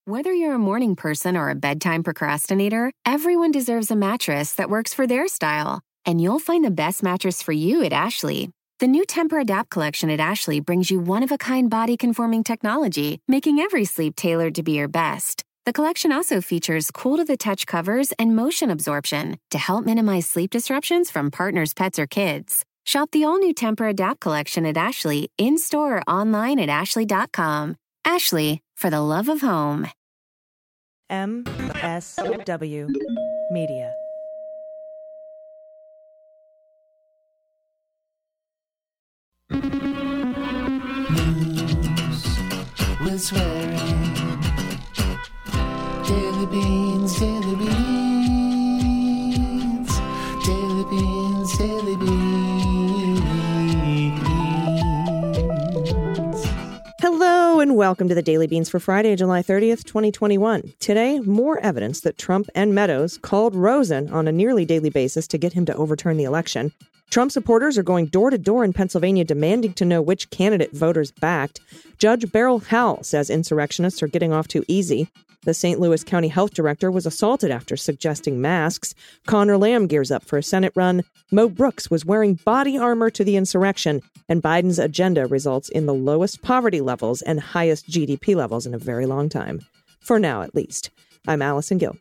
Whether you're a morning person or a bedtime procrastinator, everyone deserves a mattress that works for their style. And you'll find the best mattress for you at Ashley. The new Temper-Adapt collection at Ashley brings you one-of-a-kind body-conforming technology, making every sleep tailored to be your best. The collection also features cool-to-the-touch covers and motion absorption to help minimize sleep disruptions from partners, pets, or kids. Shop the all-new Temper-Adapt collection at Ashley, in-store or online at ashley.com. Ashley, for the love of home. MSW Media. News with swearing. Daily beans, daily beans. Daily beans, daily beans. Hello and welcome to the Daily Beans for Friday, July 30th, 2021. Today, more evidence that Trump and Meadows called Rosen on a nearly daily basis to get him to overturn the election. Trump supporters are going door to door in Pennsylvania demanding to know which candidate voters backed. Judge Beryl Howell says insurrectionists are getting off too easy. The St. Louis County Health Director was assaulted after suggesting masks. Conor Lamb gears up for a Senate run. Mo Brooks was wearing body armor to the insurrection. And Biden's agenda results in the lowest poverty levels and highest GDP levels in a very long time. For now, at least. I'm Allison Gill.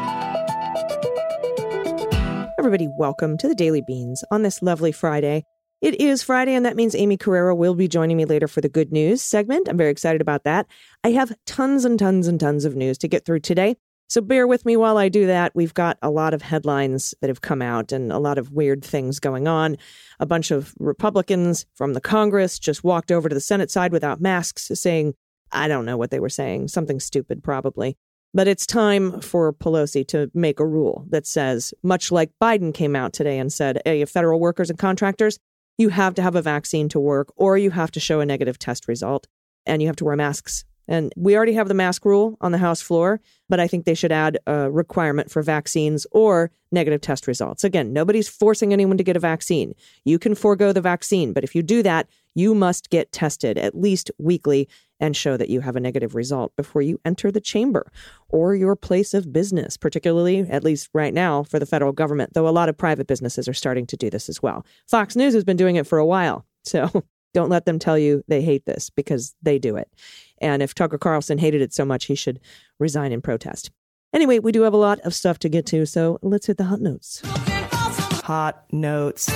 Everybody, welcome to the Daily Beans on this lovely Friday. It is Friday, and that means Amy Carrera will be joining me later for the Good News segment. I'm very excited about that. I have tons and tons and tons of news to get through today, so bear with me while I do that. We've got a lot of headlines that have come out and a lot of weird things going on. A bunch of Republicans from the Congress just walked over to the Senate side without masks, saying, I don't know what they were saying, something stupid probably. But it's time for Pelosi to make a rule that says, much like Biden came out today and said, hey, federal workers and contractors, you have to have a vaccine to work, or you have to show a negative test result, and you have to wear masks. And we already have the mask rule on the House floor, but I think they should add a requirement for vaccines or negative test results. Again, nobody's forcing anyone to get a vaccine. You can forego the vaccine, but if you do that, you must get tested at least weekly and show that you have a negative result before you enter the chamber or your place of business, particularly, at least right now, for the federal government, though a lot of private businesses are starting to do this as well. Fox News has been doing it for a while, so don't let them tell you they hate this because they do it. And if Tucker Carlson hated it so much, he should resign in protest. Anyway, we do have a lot of stuff to get to, so let's hit the hot notes. Hot notes.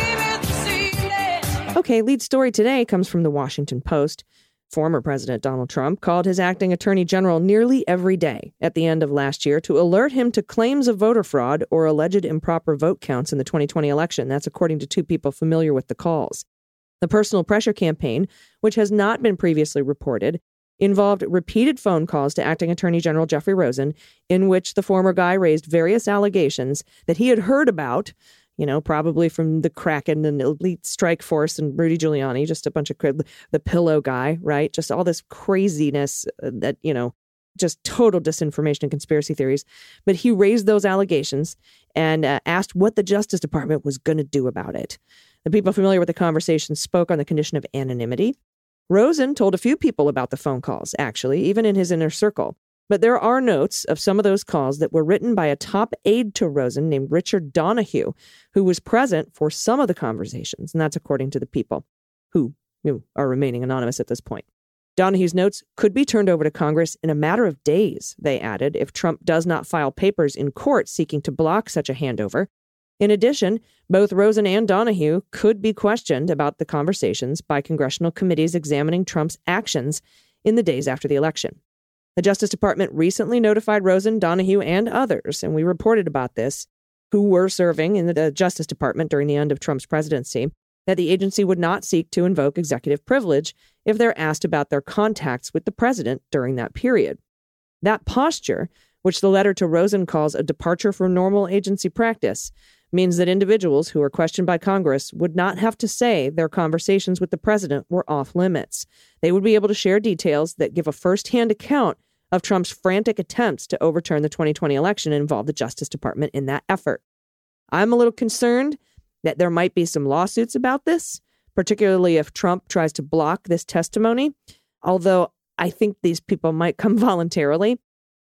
Okay, lead story today comes from the Washington Post. Former President Donald Trump called his acting attorney general nearly every day at the end of last year to alert him to claims of voter fraud or alleged improper vote counts in the 2020 election. That's according to two people familiar with the calls. The personal pressure campaign, which has not been previously reported, involved repeated phone calls to acting attorney general Jeffrey Rosen, in which the former guy raised various allegations that he had heard about, probably from the Kraken and Elite Strike Force and Rudy Giuliani, just a bunch of the pillow guy, right? Just all this craziness that, just total disinformation and conspiracy theories. But he raised those allegations and asked what the Justice Department was going to do about it. The people familiar with the conversation spoke on the condition of anonymity. Rosen told a few people about the phone calls, actually, even in his inner circle. But there are notes of some of those calls that were written by a top aide to Rosen named Richard Donahue, who was present for some of the conversations. And that's according to the people who are remaining anonymous at this point. Donahue's notes could be turned over to Congress in a matter of days, they added, if Trump does not file papers in court seeking to block such a handover. In addition, both Rosen and Donahue could be questioned about the conversations by congressional committees examining Trump's actions in the days after the election. The Justice Department recently notified Rosen, Donahue, and others, and we reported about this, who were serving in the Justice Department during the end of Trump's presidency, that the agency would not seek to invoke executive privilege if they're asked about their contacts with the president during that period. That posture, which the letter to Rosen calls a departure from normal agency practice, means that individuals who are questioned by Congress would not have to say their conversations with the president were off limits. They would be able to share details that give a firsthand account of Trump's frantic attempts to overturn the 2020 election and involve the Justice Department in that effort. I'm a little concerned that there might be some lawsuits about this, particularly if Trump tries to block this testimony, although I think these people might come voluntarily.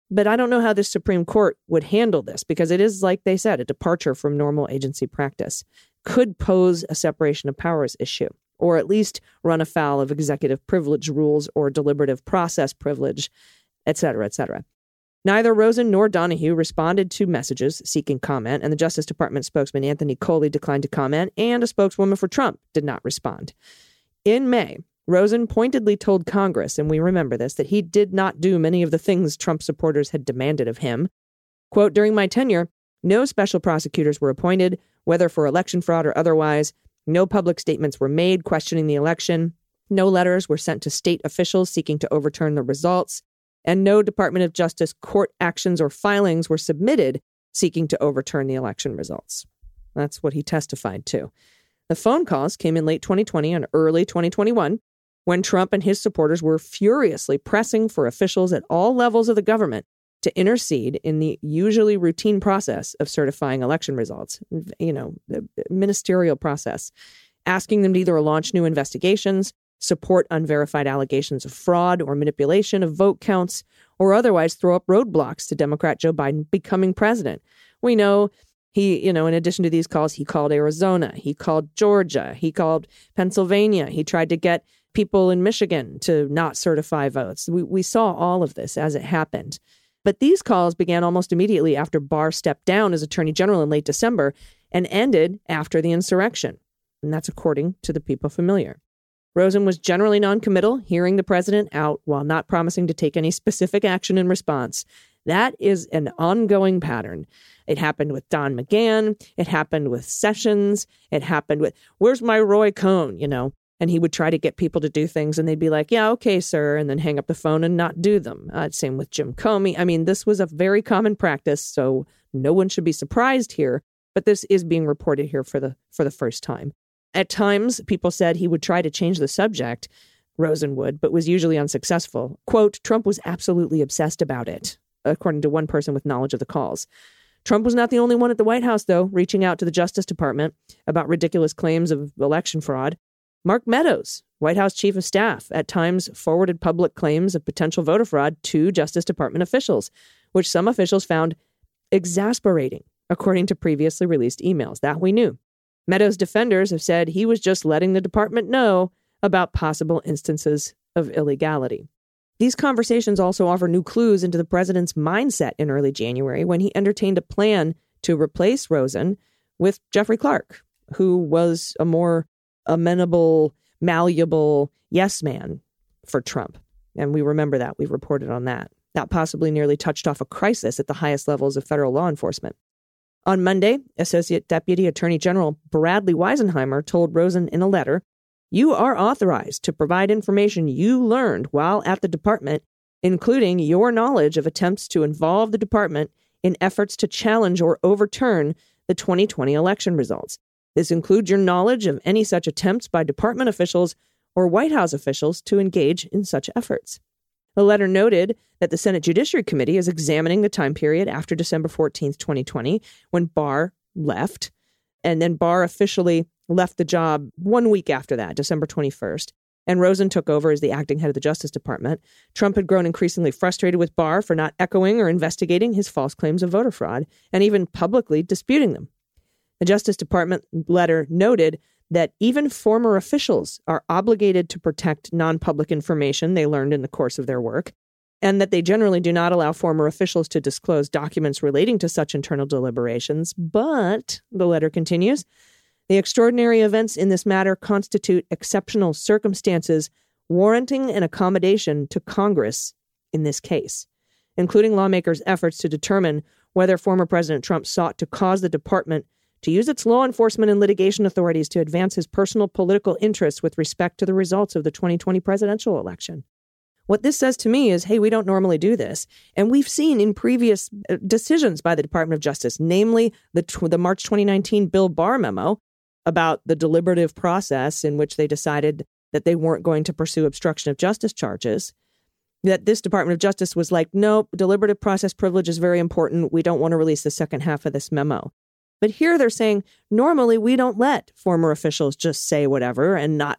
But I don't know how the Supreme Court would handle this because it is, like they said, a departure from normal agency practice. Could pose a separation of powers issue, or at least run afoul of executive privilege rules or deliberative process privilege, et cetera, et cetera. Neither Rosen nor Donahue responded to messages seeking comment, and the Justice Department spokesman Anthony Coley declined to comment, and a spokeswoman for Trump did not respond. In May, Rosen pointedly told Congress, and we remember this, that he did not do many of the things Trump supporters had demanded of him. Quote, "During my tenure, no special prosecutors were appointed, whether for election fraud or otherwise. No public statements were made questioning the election. No letters were sent to state officials seeking to overturn the results. And no Department of Justice court actions or filings were submitted seeking to overturn the election results." That's what he testified to. The phone calls came in late 2020 and early 2021, when Trump and his supporters were furiously pressing for officials at all levels of the government to intercede in the usually routine process of certifying election results, the ministerial process, asking them to either launch new investigations, support unverified allegations of fraud or manipulation of vote counts, or otherwise throw up roadblocks to Democrat Joe Biden becoming president. We know he, in addition to these calls, he called Arizona, he called Georgia, he called Pennsylvania. He tried to get people in Michigan to not certify votes. We saw all of this as it happened. But these calls began almost immediately after Barr stepped down as Attorney General in late December and ended after the insurrection. And that's according to the people familiar. Rosen was generally noncommittal, hearing the president out while not promising to take any specific action in response. That is an ongoing pattern. It happened with Don McGahn. It happened with Sessions. It happened with, "Where's my Roy Cohn?" And he would try to get people to do things and they'd be like, "Yeah, okay, sir," and then hang up the phone and not do them. Same with Jim Comey. I mean, this was a very common practice, so no one should be surprised here. But this is being reported here for the first time. At times, people said he would try to change the subject, Rosen would, but was usually unsuccessful. Quote, "Trump was absolutely obsessed about it," according to one person with knowledge of the calls. Trump was not the only one at the White House, though, reaching out to the Justice Department about ridiculous claims of election fraud. Mark Meadows, White House Chief of Staff, at times forwarded public claims of potential voter fraud to Justice Department officials, which some officials found exasperating, according to previously released emails. That we knew. Meadows' defenders have said he was just letting the department know about possible instances of illegality. These conversations also offer new clues into the president's mindset in early January when he entertained a plan to replace Rosen with Jeffrey Clark, who was a more amenable, malleable yes man for Trump. And we remember that. We've reported on that. That possibly nearly touched off a crisis at the highest levels of federal law enforcement. On Monday, Associate Deputy Attorney General Bradley Weisenheimer told Rosen in a letter, "You are authorized to provide information you learned while at the department, including your knowledge of attempts to involve the department in efforts to challenge or overturn the 2020 election results. This includes your knowledge of any such attempts by department officials or White House officials to engage in such efforts." The letter noted that the Senate Judiciary Committee is examining the time period after December 14th, 2020, when Barr left, and then Barr officially left the job 1 week after that, December 21st, and Rosen took over as the acting head of the Justice Department. Trump had grown increasingly frustrated with Barr for not echoing or investigating his false claims of voter fraud, and even publicly disputing them. The Justice Department letter noted that even former officials are obligated to protect non-public information they learned in the course of their work, and that they generally do not allow former officials to disclose documents relating to such internal deliberations. But, the letter continues, the extraordinary events in this matter constitute exceptional circumstances warranting an accommodation to Congress in this case, including lawmakers' efforts to determine whether former President Trump sought to cause the department to use its law enforcement and litigation authorities to advance his personal political interests with respect to the results of the 2020 presidential election. What this says to me is, hey, we don't normally do this. And we've seen in previous decisions by the Department of Justice, namely the March 2019 Bill Barr memo about the deliberative process in which they decided that they weren't going to pursue obstruction of justice charges, that this Department of Justice was like, nope, deliberative process privilege is very important. We don't want to release the second half of this memo. But here they're saying, normally we don't let former officials just say whatever and not,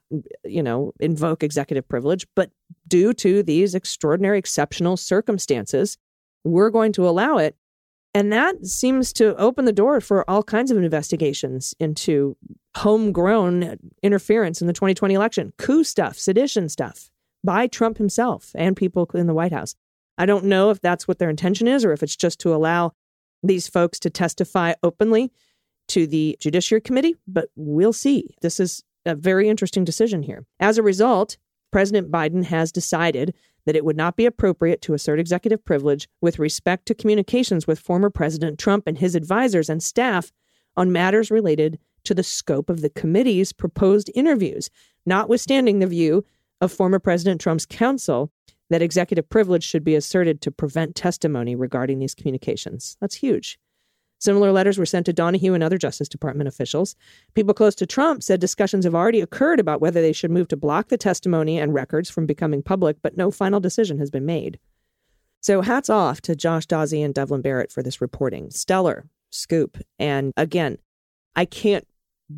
invoke executive privilege. But due to these extraordinary, exceptional circumstances, we're going to allow it. And that seems to open the door for all kinds of investigations into homegrown interference in the 2020 election, coup stuff, sedition stuff by Trump himself and people in the White House. I don't know if that's what their intention is or if it's just to allow these folks to testify openly to the Judiciary Committee, but we'll see. This is a very interesting decision here. As a result, President Biden has decided that it would not be appropriate to assert executive privilege with respect to communications with former President Trump and his advisors and staff on matters related to the scope of the committee's proposed interviews, notwithstanding the view of former President Trump's counsel that executive privilege should be asserted to prevent testimony regarding these communications. That's huge. Similar letters were sent to Donahue and other Justice Department officials. People close to Trump said discussions have already occurred about whether they should move to block the testimony and records from becoming public, but no final decision has been made. So hats off to Josh Dawsey and Devlin Barrett for this reporting. Stellar scoop. And again, I can't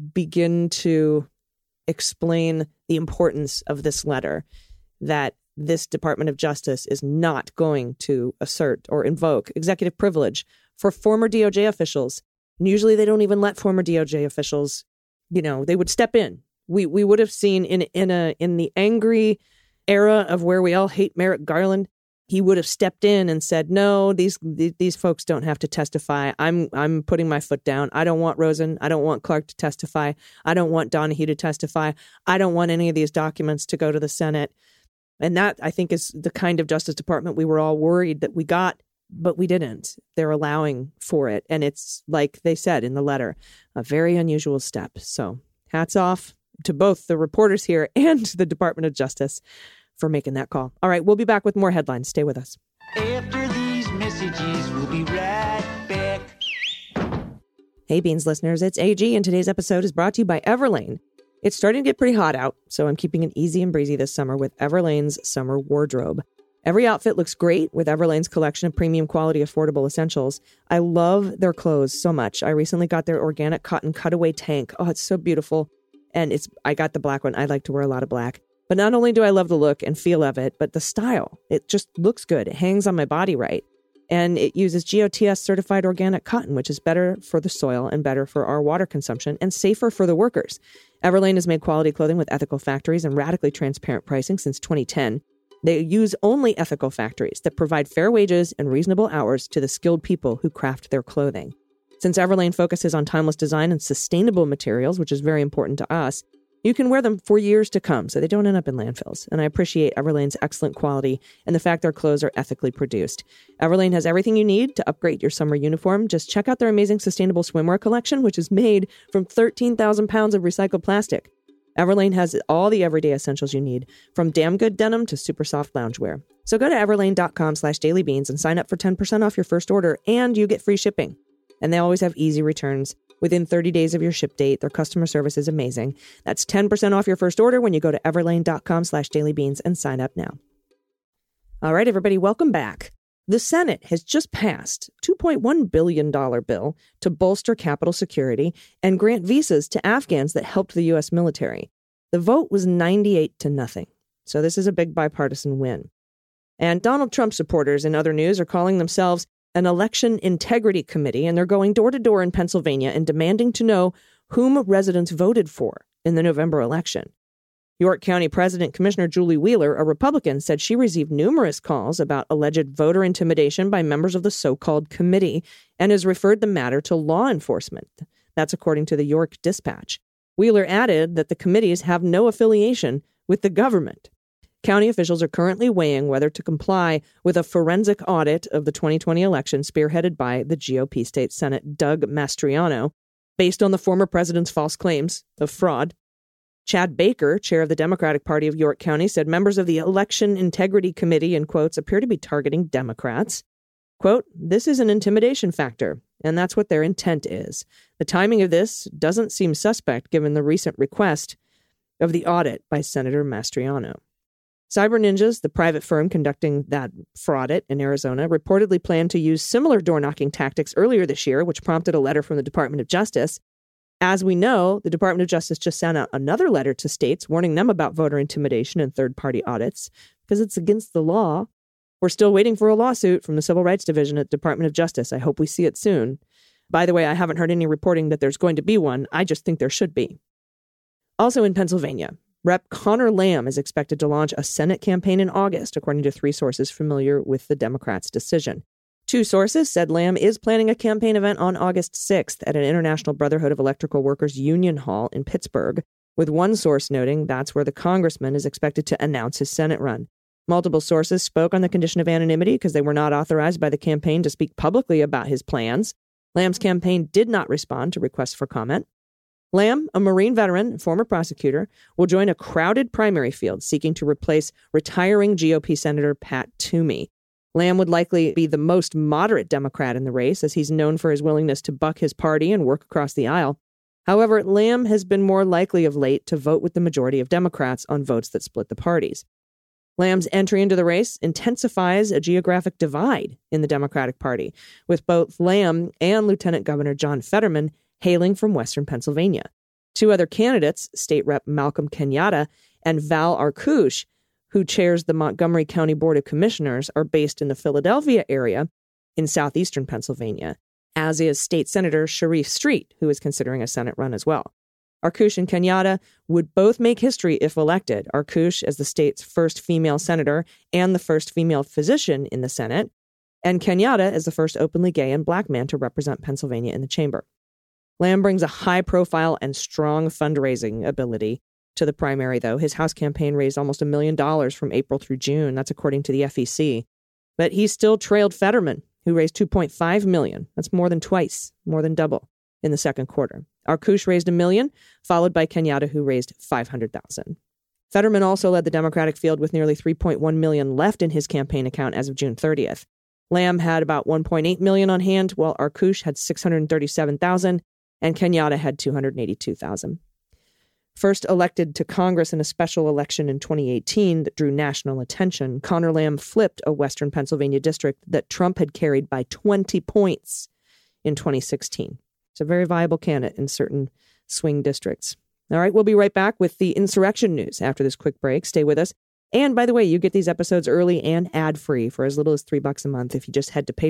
begin to explain the importance of this letter, that this Department of Justice is not going to assert or invoke executive privilege for former DOJ officials. And usually they don't even let former DOJ officials, they would step in. We would have seen in the angry era of where we all hate Merrick Garland, he would have stepped in and said, no, these folks don't have to testify. I'm putting my foot down. I don't want Rosen. I don't want Clark to testify. I don't want Donahue to testify. I don't want any of these documents to go to the Senate. And that, I think, is the kind of Justice Department we were all worried that we got, but we didn't. They're allowing for it. And it's, like they said in the letter, a very unusual step. So hats off to both the reporters here and the Department of Justice for making that call. All right, we'll be back with more headlines. Stay with us. After these messages, we'll be right back. Hey, Beans listeners, it's AG, and today's episode is brought to you by Everlane. It's starting to get pretty hot out, so I'm keeping it easy and breezy this summer with Everlane's summer wardrobe. Every outfit looks great with Everlane's collection of premium quality, affordable essentials. I love their clothes so much. I recently got their organic cotton cutaway tank. Oh, it's so beautiful. And I got the black one. I like to wear a lot of black. But not only do I love the look and feel of it, but the style. It just looks good. It hangs on my body right. And it uses GOTS certified organic cotton, which is better for the soil and better for our water consumption and safer for the workers. Everlane has made quality clothing with ethical factories and radically transparent pricing since 2010. They use only ethical factories that provide fair wages and reasonable hours to the skilled people who craft their clothing. Since Everlane focuses on timeless design and sustainable materials, which is very important to us, you can wear them for years to come so they don't end up in landfills. And I appreciate Everlane's excellent quality and the fact their clothes are ethically produced. Everlane has everything you need to upgrade your summer uniform. Just check out their amazing sustainable swimwear collection, which is made from 13,000 pounds of recycled plastic. Everlane has all the everyday essentials you need, from damn good denim to super soft loungewear. So go to everlane.com/dailybeans and sign up for 10% off your first order, and you get free shipping. And they always have easy returns. Within 30 days of your ship date, their customer service is amazing. That's 10% off your first order when you go to everlane.com/dailybeans and sign up now. All right, everybody, welcome back. The Senate has just passed a $2.1 billion bill to bolster Capitol security and grant visas to Afghans that helped the U.S. military. The vote was 98-0. So this is a big bipartisan win. And Donald Trump supporters in other news are calling themselves an election integrity committee, and they're going door to door in Pennsylvania and demanding to know whom residents voted for in the November election. York County President Commissioner Julie Wheeler, a Republican, said she received numerous calls about alleged voter intimidation by members of the so-called committee and has referred the matter to law enforcement. That's according to the York Dispatch. Wheeler added that the committees have no affiliation with the government. County officials are currently weighing whether to comply with a forensic audit of the 2020 election spearheaded by the GOP State Senate Doug Mastriano, based on the former president's false claims of fraud. Chad Baker, chair of the Democratic Party of York County, said members of the Election Integrity Committee, in quotes, appear to be targeting Democrats. Quote, this is an intimidation factor, and that's what their intent is. The timing of this doesn't seem suspect given the recent request of the audit by Senator Mastriano. Cyber Ninjas, the private firm conducting that fraud in Arizona, reportedly planned to use similar door-knocking tactics earlier this year, which prompted a letter from the Department of Justice. As we know, the Department of Justice just sent out another letter to states warning them about voter intimidation and third-party audits because it's against the law. We're still waiting for a lawsuit from the Civil Rights Division at the Department of Justice. I hope we see it soon. By the way, I haven't heard any reporting that there's going to be one. I just think there should be. Also in Pennsylvania, Rep. Connor Lamb is expected to launch a Senate campaign in August, according to 3 sources familiar with the Democrats' decision. 2 sources said Lamb is planning a campaign event on August 6th at an International Brotherhood of Electrical Workers Union Hall in Pittsburgh, with one source noting that's where the congressman is expected to announce his Senate run. Multiple sources spoke on the condition of anonymity because they were not authorized by the campaign to speak publicly about his plans. Lamb's campaign did not respond to requests for comment. Lamb, a Marine veteran and former prosecutor, will join a crowded primary field seeking to replace retiring GOP Senator Pat Toomey. Lamb would likely be the most moderate Democrat in the race, as he's known for his willingness to buck his party and work across the aisle. However, Lamb has been more likely of late to vote with the majority of Democrats on votes that split the parties. Lamb's entry into the race intensifies a geographic divide in the Democratic Party, with both Lamb and Lieutenant Governor John Fetterman hailing from western Pennsylvania. 2 other candidates, State Rep. Malcolm Kenyatta and Val Arkoosh, who chairs the Montgomery County Board of Commissioners, are based in the Philadelphia area in southeastern Pennsylvania, as is State Senator Sharif Street, who is considering a Senate run as well. Arkoosh and Kenyatta would both make history if elected, Arkoosh as the state's first female senator and the first female physician in the Senate, and Kenyatta as the first openly gay and black man to represent Pennsylvania in the chamber. Lamb brings a high-profile and strong fundraising ability to the primary, though. His House campaign raised almost $1 million from April through June. That's according to the FEC. But he still trailed Fetterman, who raised $2.5 million. That's more than twice, more than double in the second quarter. Arkoosh raised $1 million, followed by Kenyatta, who raised $500,000. Fetterman also led the Democratic field with nearly $3.1 million left in his campaign account as of June 30th. Lamb had about $1.8 million on hand, while Arkoosh had $637,000, and Kenyatta had $282,000. First elected to Congress in a special election in 2018 that drew national attention, Connor Lamb flipped a western Pennsylvania district that Trump had carried by 20 points in 2016. It's a very viable candidate in certain swing districts. All right, we'll be right back with the insurrection news after this quick break. Stay with us. And by the way, you get these episodes early and ad-free for as little as $3 a month if you just head to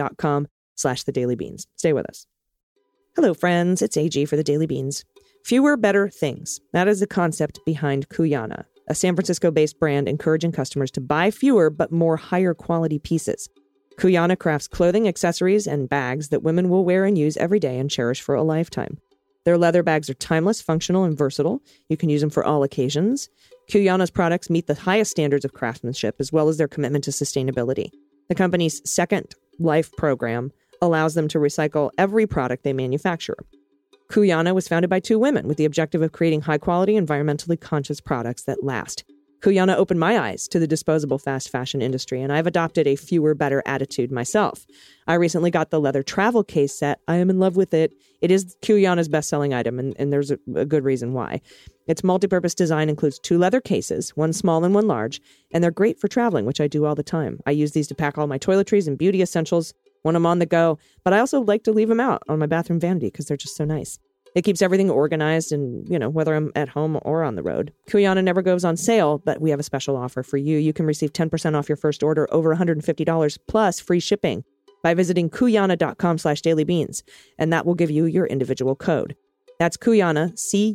patreon.com/thedailybeans. Stay with us. Hello, friends. It's AG for The Daily Beans. Fewer, better things. That is the concept behind Kuyana, a San Francisco-based brand encouraging customers to buy fewer but more higher quality pieces. Kuyana crafts clothing, accessories, and bags that women will wear and use every day and cherish for a lifetime. Their leather bags are timeless, functional, and versatile. You can use them for all occasions. Kuyana's products meet the highest standards of craftsmanship, as well as their commitment to sustainability. The company's Second Life program allows them to recycle every product they manufacture. Kuyana was founded by 2 women with the objective of creating high-quality, environmentally conscious products that last. Kuyana opened my eyes to the disposable fast fashion industry, and I've adopted a fewer, better attitude myself. I recently got the leather travel case set. I am in love with it. It is Kuyana's best-selling item, and there's a good reason why. Its multi-purpose design includes 2 leather cases, one small and one large, and they're great for traveling, which I do all the time. I use these to pack all my toiletries and beauty essentials when I'm on the go, but I also like to leave them out on my bathroom vanity because they're just so nice. It keeps everything organized and, whether I'm at home or on the road. Kuyana never goes on sale, but we have a special offer for you. You can receive 10% off your first order over $150 plus free shipping by visiting Kuyana.com/dailybeans, and that will give you your individual code. That's Kuyana,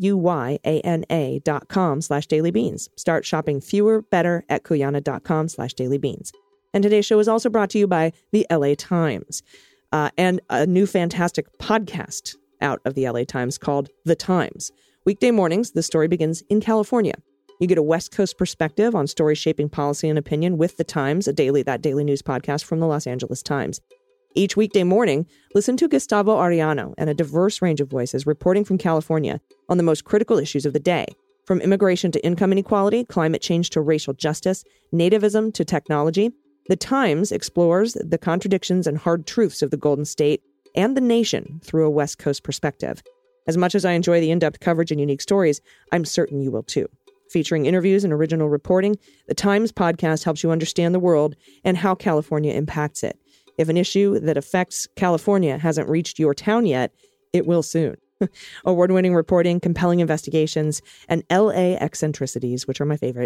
Cuyana.com/dailybeans. Start shopping fewer, better at Kuyana.com/dailybeans. And today's show is also brought to you by the LA Times and a new fantastic podcast out of the LA Times called The Times. Weekday mornings, the story begins in California. You get a West Coast perspective on stories shaping policy and opinion with The Times, that daily news podcast from the Los Angeles Times. Each weekday morning, listen to Gustavo Arellano and a diverse range of voices reporting from California on the most critical issues of the day, from immigration to income inequality, climate change to racial justice, nativism to technology. The Times explores the contradictions and hard truths of the Golden State and the nation through a West Coast perspective. As much as I enjoy the in-depth coverage and unique stories, I'm certain you will too. Featuring interviews and original reporting, the Times podcast helps you understand the world and how California impacts it. If an issue that affects California hasn't reached your town yet, it will soon. Award-winning reporting, compelling investigations, and LA eccentricities, which are my favorite.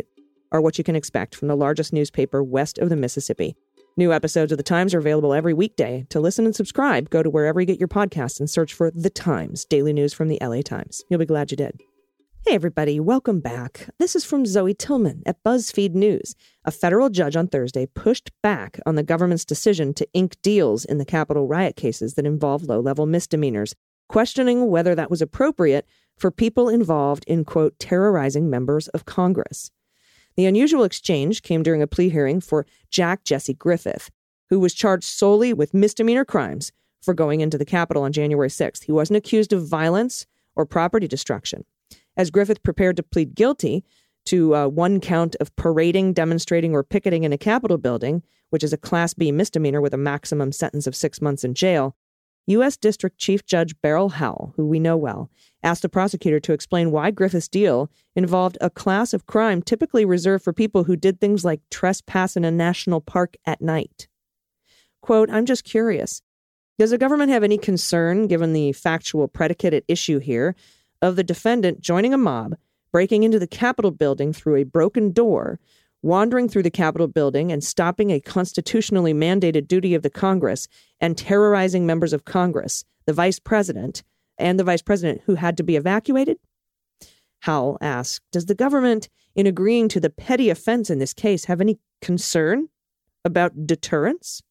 are what you can expect from the largest newspaper west of the Mississippi. New episodes of The Times are available every weekday. To listen and subscribe, go to wherever you get your podcasts and search for The Times, daily news from the LA Times. You'll be glad you did. Hey, everybody. Welcome back. This is from Zoe Tillman at BuzzFeed News. A federal judge on Thursday pushed back on the government's decision to ink deals in the Capitol riot cases that involve low-level misdemeanors, questioning whether that was appropriate for people involved in, quote, terrorizing members of Congress. The unusual exchange came during a plea hearing for Jack Jesse Griffith, who was charged solely with misdemeanor crimes for going into the Capitol on January 6th. He wasn't accused of violence or property destruction. As Griffith prepared to plead guilty to one count of parading, demonstrating, or picketing in a Capitol building, which is a Class B misdemeanor with a maximum sentence of 6 months in jail, U.S. District Chief Judge Beryl Howell, who we know well, asked the prosecutor to explain why Griffith's deal involved a class of crime typically reserved for people who did things like trespass in a national park at night. Quote, "I'm just curious. Does the government have any concern, given the factual predicate at issue here, of the defendant joining a mob, breaking into the Capitol building through a broken door, wandering through the Capitol building and stopping a constitutionally mandated duty of the Congress and terrorizing members of Congress, the vice president, and the vice president who had to be evacuated?" Howell asked, does the government, in agreeing to the petty offense in this case, have any concern about deterrence?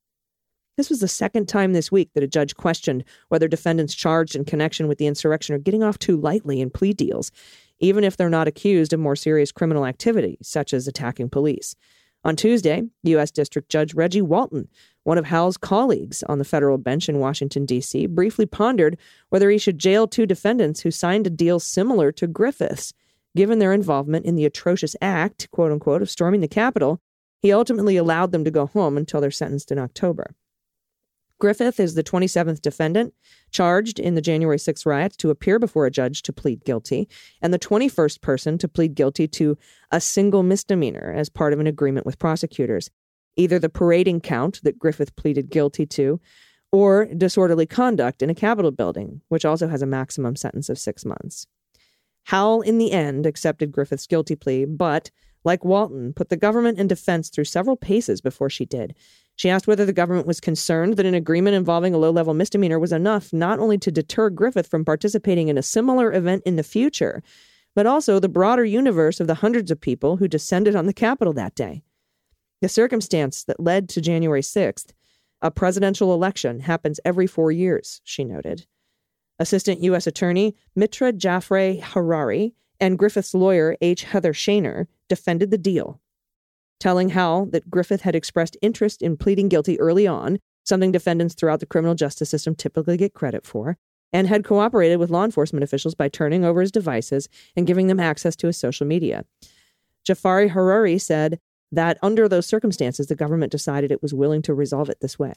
This was the second time this week that a judge questioned whether defendants charged in connection with the insurrection are getting off too lightly in plea deals, even if they're not accused of more serious criminal activity, such as attacking police. On Tuesday, U.S. District Judge Reggie Walton, one of Howell's colleagues on the federal bench in Washington, D.C., briefly pondered whether he should jail two defendants who signed a deal similar to Griffith's. Given their involvement in the atrocious act, quote unquote, of storming the Capitol, he ultimately allowed them to go home until they're sentenced in October. Griffith is the 27th defendant charged in the January 6th riots to appear before a judge to plead guilty, and the 21st person to plead guilty to a single misdemeanor as part of an agreement with prosecutors, either the parading count that Griffith pleaded guilty to, or disorderly conduct in a Capitol building, which also has a maximum sentence of 6 months. Howell, in the end, accepted Griffith's guilty plea, but, like Walton, put the government and defense through several paces before she did. She asked whether the government was concerned that an agreement involving a low-level misdemeanor was enough not only to deter Griffith from participating in a similar event in the future, but also the broader universe of the hundreds of people who descended on the Capitol that day. The circumstance that led to January 6th, a presidential election, happens every 4 years, she noted. Assistant U.S. Attorney Mitra Jaffrey Harari and Griffith's lawyer H. Heather Shaner defended the deal, telling Howell that Griffith had expressed interest in pleading guilty early on, something defendants throughout the criminal justice system typically get credit for, and had cooperated with law enforcement officials by turning over his devices and giving them access to his social media. Jafari Harari said that under those circumstances, the government decided it was willing to resolve it this way.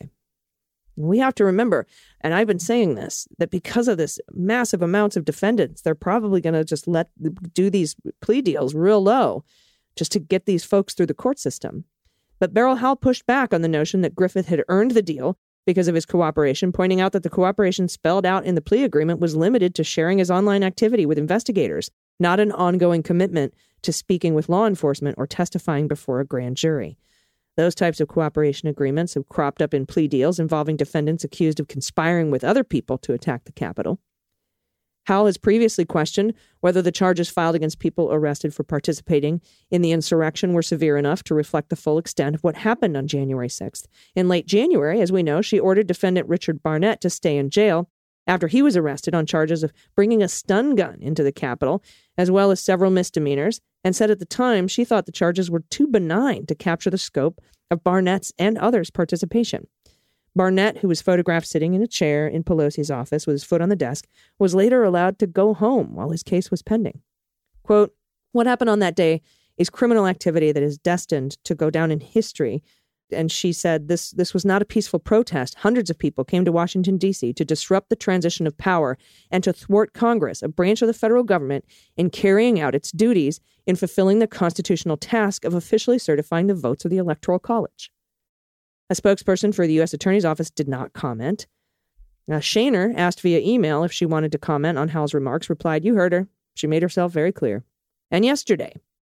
We have to remember, and I've been saying this, that because of this massive amounts of defendants, they're probably going to just do these plea deals real low, just to get these folks through the court system. But Beryl Howell pushed back on the notion that Griffith had earned the deal because of his cooperation, pointing out that the cooperation spelled out in the plea agreement was limited to sharing his online activity with investigators, not an ongoing commitment to speaking with law enforcement or testifying before a grand jury. Those types of cooperation agreements have cropped up in plea deals involving defendants accused of conspiring with other people to attack the Capitol. Howell has previously questioned whether the charges filed against people arrested for participating in the insurrection were severe enough to reflect the full extent of what happened on January 6th. In late January, as we know, she ordered defendant Richard Barnett to stay in jail after he was arrested on charges of bringing a stun gun into the Capitol, as well as several misdemeanors, and said at the time she thought the charges were too benign to capture the scope of Barnett's and others' participation. Barnett, who was photographed sitting in a chair in Pelosi's office with his foot on the desk, was later allowed to go home while his case was pending. Quote, "What happened on that day is criminal activity that is destined to go down in history." And she said this was not a peaceful protest. Hundreds of people came to Washington, D.C. to disrupt the transition of power and to thwart Congress, a branch of the federal government, in carrying out its duties in fulfilling the constitutional task of officially certifying the votes of the Electoral College. A spokesperson for the U.S. Attorney's Office did not comment. Shaner, asked via email if she wanted to comment on Howell's remarks, replied, "You heard her. She made herself very clear." And yesterday,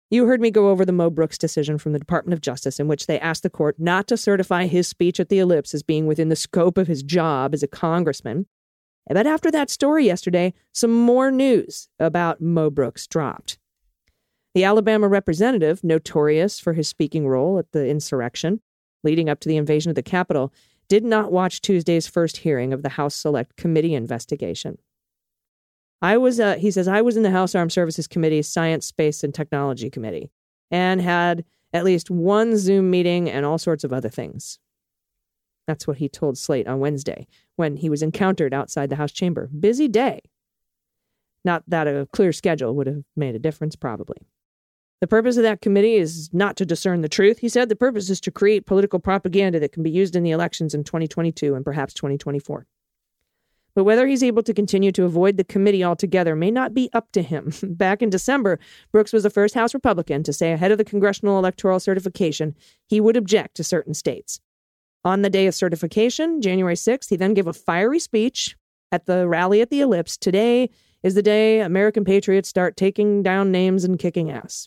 You heard me go over the Mo Brooks decision from the Department of Justice in which they asked the court not to certify his speech at the Ellipse as being within the scope of his job as a congressman. But after that story yesterday, some more news about Mo Brooks dropped. The Alabama representative, notorious for his speaking role at the insurrection leading up to the invasion of the Capitol, did not watch Tuesday's first hearing of the House Select Committee investigation. He says, I was in the House Armed Services Committee's Science, Space, and Technology Committee and had at least one Zoom meeting and all sorts of other things. That's what he told Slate on Wednesday when he was encountered outside the House chamber. Busy day. Not that a clear schedule would have made a difference, probably. The purpose of that committee is not to discern the truth. He said the purpose is to create political propaganda that can be used in the elections in 2022 and perhaps 2024. But whether he's able to continue to avoid the committee altogether may not be up to him. Back in December, Brooks was the first House Republican to say ahead of the congressional electoral certification he would object to certain states. On the day of certification, January 6th, he then gave a fiery speech at the rally at the Ellipse. Today is the day American patriots start taking down names and kicking ass.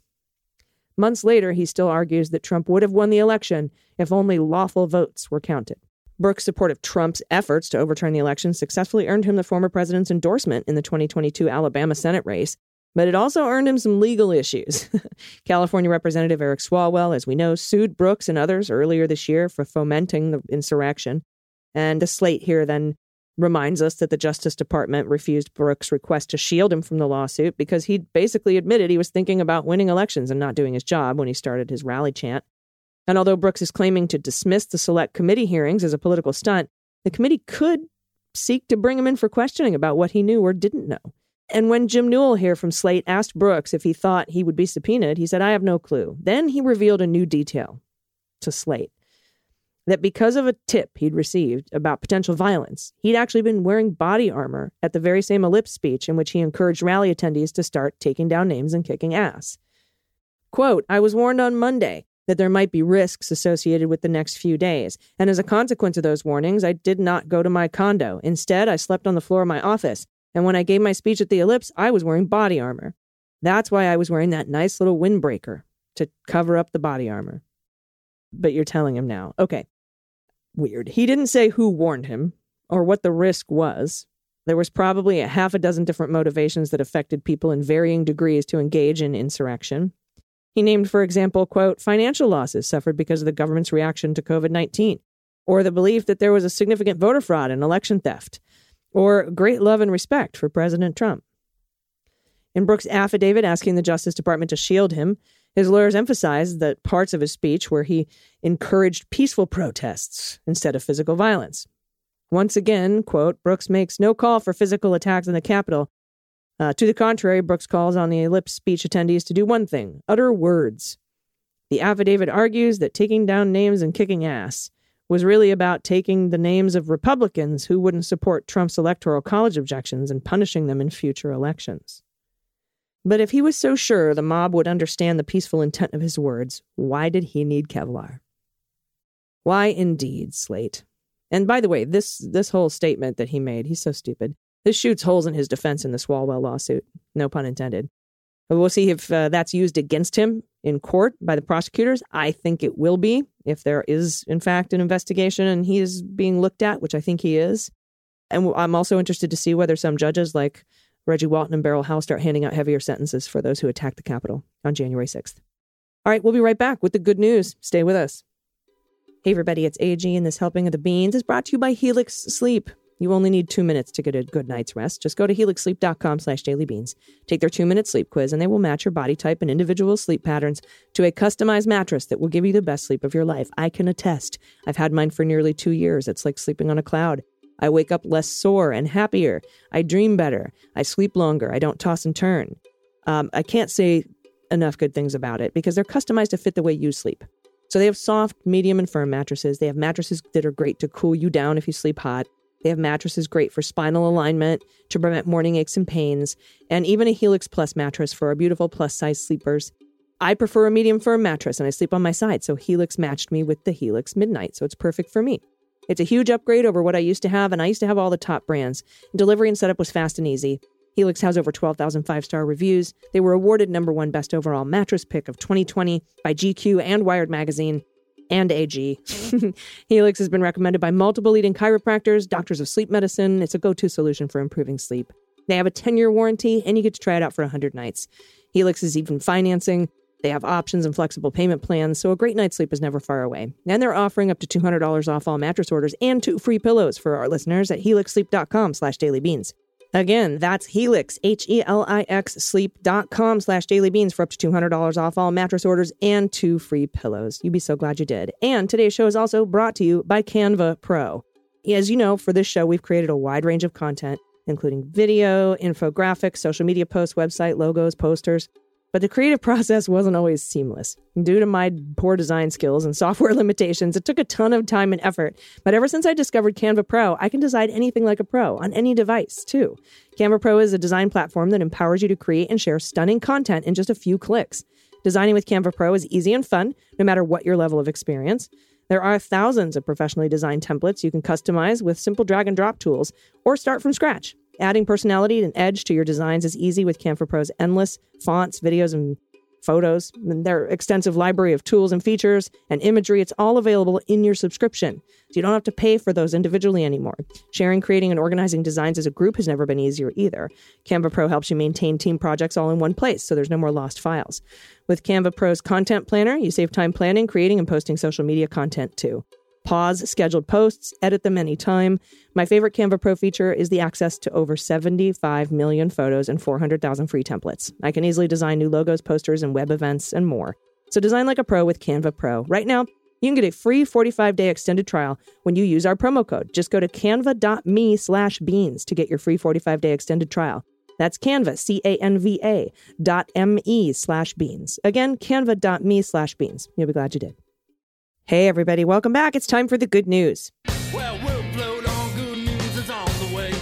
Months later, he still argues that Trump would have won the election if only lawful votes were counted. Brooks' support of Trump's efforts to overturn the election successfully earned him the former president's endorsement in the 2022 Alabama Senate race, but it also earned him some legal issues. California Representative Eric Swalwell, as we know, sued Brooks and others earlier this year for fomenting the insurrection. And the Slate here then reminds us that the Justice Department refused Brooks' request to shield him from the lawsuit because he basically admitted he was thinking about winning elections and not doing his job when he started his rally chant. And although Brooks is claiming to dismiss the select committee hearings as a political stunt, the committee could seek to bring him in for questioning about what he knew or didn't know. And when Jim Newell here from Slate asked Brooks if he thought he would be subpoenaed, he said, I have no clue. Then he revealed a new detail to Slate, that because of a tip he'd received about potential violence, he'd actually been wearing body armor at the very same Ellipse speech in which he encouraged rally attendees to start taking down names and kicking ass. Quote, I was warned on Monday that there might be risks associated with the next few days. And as a consequence of those warnings, I did not go to my condo. Instead, I slept on the floor of my office. And when I gave my speech at the Ellipse, I was wearing body armor. That's why I was wearing that nice little windbreaker to cover up the body armor. But you're telling him now. Okay. Weird. He didn't say who warned him or what the risk was. There was probably a half a dozen different motivations that affected people in varying degrees to engage in insurrection. He named, for example, quote, financial losses suffered because of the government's reaction to COVID-19, or the belief that there was a significant voter fraud and election theft, or great love and respect for President Trump. In Brooks' affidavit asking the Justice Department to shield him, his lawyers emphasized that parts of his speech where he encouraged peaceful protests instead of physical violence. Once again, quote, Brooks makes no call for physical attacks on the Capitol. To the contrary, Brooks calls on the Ellipse speech attendees to do one thing, utter words. The affidavit argues that taking down names and kicking ass was really about taking the names of Republicans who wouldn't support Trump's Electoral College objections and punishing them in future elections. But if he was so sure the mob would understand the peaceful intent of his words, why did he need Kevlar? Why indeed, Slate? And by the way, this whole statement that he made, he's so stupid. This shoots holes in his defense in the Swalwell lawsuit. No pun intended. But we'll see if that's used against him in court by the prosecutors. I think it will be if there is, in fact, an investigation and he is being looked at, which I think he is. And I'm also interested to see whether some judges like Reggie Walton and Beryl Howell start handing out heavier sentences for those who attacked the Capitol on January 6th. All right, we'll be right back with the good news. Stay with us. Hey, everybody, it's AG, and this Helping of the Beans is brought to you by Helix Sleep. You only need 2 minutes to get a good night's rest. Just go to helixsleep.com/dailybeans. Take their 2-minute sleep quiz, and they will match your body type and individual sleep patterns to a customized mattress that will give you the best sleep of your life. I can attest. I've had mine for nearly 2 years. It's like sleeping on a cloud. I wake up less sore and happier. I dream better. I sleep longer. I don't toss and turn. I can't say enough good things about it because they're customized to fit the way you sleep. So they have soft, medium, and firm mattresses. They have mattresses that are great to cool you down if you sleep hot. They have mattresses great for spinal alignment, to prevent morning aches and pains, and even a Helix Plus mattress for our beautiful plus-size sleepers. I prefer a medium firm mattress, and I sleep on my side, so Helix matched me with the Helix Midnight, so it's perfect for me. It's a huge upgrade over what I used to have, and I used to have all the top brands. Delivery and setup was fast and easy. Helix has over 12,000 five-star reviews. They were awarded #1 best overall mattress pick of 2020 by GQ and Wired Magazine and AG. Helix has been recommended by multiple leading chiropractors, doctors of sleep medicine. It's a go-to solution for improving sleep. They have a 10-year warranty, and you get to try it out for 100 nights. Helix is even financing. They have options and flexible payment plans, so a great night's sleep is never far away. And they're offering up to $200 off all mattress orders and 2 free pillows for our listeners at helixsleep.com/dailybeans. Again, that's Helix, HELIX sleep.com/dailybeans for up to $200 off all mattress orders and 2 free pillows. You'd be so glad you did. And today's show is also brought to you by Canva Pro. As you know, for this show, we've created a wide range of content, including video, infographics, social media posts, website logos, posters. But the creative process wasn't always seamless. Due to my poor design skills and software limitations, it took a ton of time and effort. But ever since I discovered Canva Pro, I can design anything like a pro on any device, too. Canva Pro is a design platform that empowers you to create and share stunning content in just a few clicks. Designing with Canva Pro is easy and fun, no matter what your level of experience. There are thousands of professionally designed templates you can customize with simple drag and drop tools, or start from scratch. Adding personality and edge to your designs is easy with Canva Pro's endless fonts, videos, and photos. And their extensive library of tools and features and imagery, it's all available in your subscription. So you don't have to pay for those individually anymore. Sharing, creating, and organizing designs as a group has never been easier either. Canva Pro helps you maintain team projects all in one place, so there's no more lost files. With Canva Pro's Content Planner, you save time planning, creating, and posting social media content too. Pause scheduled posts, edit them anytime. My favorite Canva Pro feature is the access to over 75 million photos and 400,000 free templates. I can easily design new logos, posters, and web events, and more. So design like a pro with Canva Pro. Right now, you can get a free 45-day extended trial when you use our promo code. Just go to canva.me/beans to get your free 45-day extended trial. That's Canva, CANVA.me/beans. Again, canva.me/beans. You'll be glad you did. Hey, everybody. Welcome back. It's time for the good news. Well, we'll float on, good news is on the way.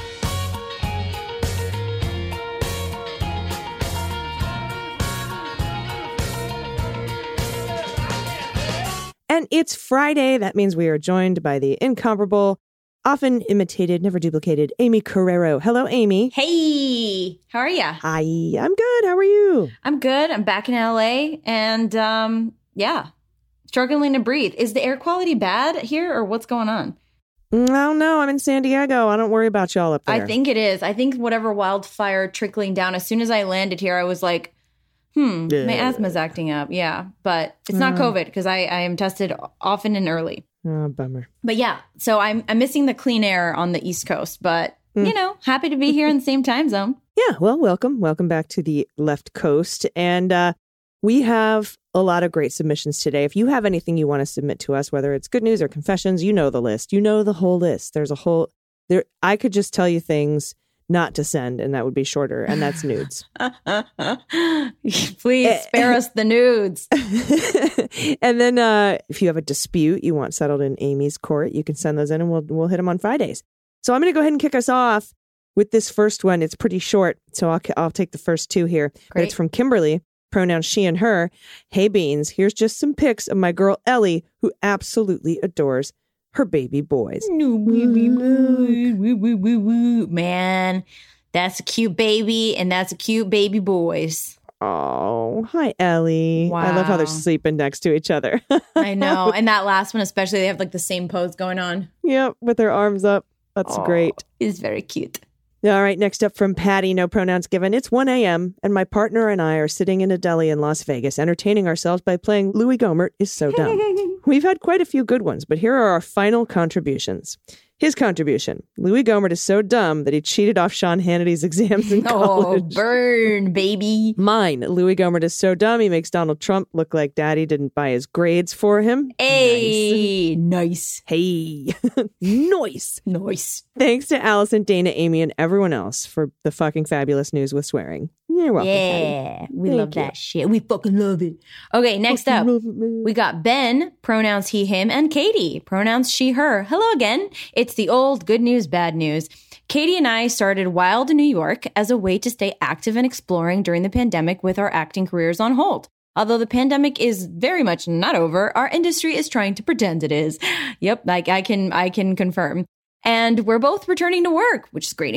And it's Friday. That means we are joined by the incomparable, often imitated, never duplicated, Amy Carrero. Hello, Amy. Hey, how are ya? Hi, I'm good. How are you? I'm good. I'm back in LA and struggling to breathe. Is the air quality bad here or what's going on? I don't know. I'm in San Diego. I don't worry about y'all up there. I think it is. I think whatever wildfire trickling down, as soon as I landed here, I was like, my asthma's acting up. Yeah, but it's not COVID because I am tested often and early. Oh, bummer. But yeah, so I'm missing the clean air on the East Coast, but you know, happy to be here in the same time zone. Yeah, well, welcome. Welcome back to the left coast. And we have a lot of great submissions today. If you have anything you want to submit to us, whether it's good news or confessions, you know the list. You know the whole list. There's a whole... I could just tell you things not to send, and that would be shorter, and that's nudes. Please spare us the nudes. And then if you have a dispute you want settled in Amy's court, you can send those in, and we'll hit them on Fridays. So I'm going to go ahead and kick us off with this first one. It's pretty short, so I'll take the first two here. Great. But it's from Kimberly. Pronouns she and her. Hey, Beans, here's just some pics of my girl Ellie, who absolutely adores her baby boys. Man, that's a cute baby, and that's a cute baby boys. Oh, hi, Ellie. Wow. I love how they're sleeping next to each other. I know. And that last one, especially, they have like the same pose going on. Yep, with their arms up. That's great. It's very cute. All right, next up from Patty, no pronouns given. It's 1 a.m. and my partner and I are sitting in a deli in Las Vegas, entertaining ourselves by playing Louis Gohmert is So Dumb. We've had quite a few good ones, but here are our final contributions. His contribution: Louis Gohmert is so dumb that he cheated off Sean Hannity's exams in college. Oh, burn, baby. Mine: Louis Gohmert is so dumb he makes Donald Trump look like daddy didn't buy his grades for him. Hey, nice. Hey, nice. Nice. Thanks to Allison, Dana, Amy, and everyone else for the fucking fabulous news with swearing. You're welcome, Yeah, Patty. we Thank love you. that shit. We fucking love it. Okay, next up, we got Ben, pronouns he, him, and Katie, pronouns she, her. Hello again. It's the old good news, bad news. Katie and I started Wild in New York as a way to stay active and exploring during the pandemic with our acting careers on hold. Although the pandemic is very much not over, our industry is trying to pretend it is. Yep, like I can confirm. And we're both returning to work, which is great news.